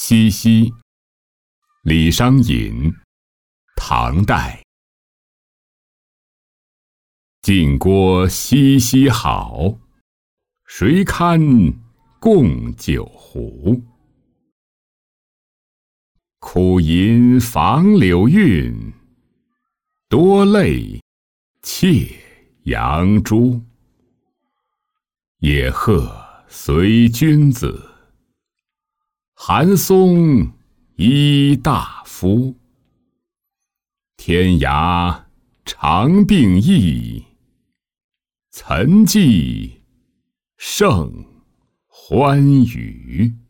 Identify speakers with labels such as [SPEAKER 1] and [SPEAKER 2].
[SPEAKER 1] 西溪，李商隐，唐代。晋郭西溪好，谁堪共酒壶？苦吟房柳韵，多泪窃杨朱。野鹤随君子，寒松依大夫。天涯长并异，岑寂胜欢娱。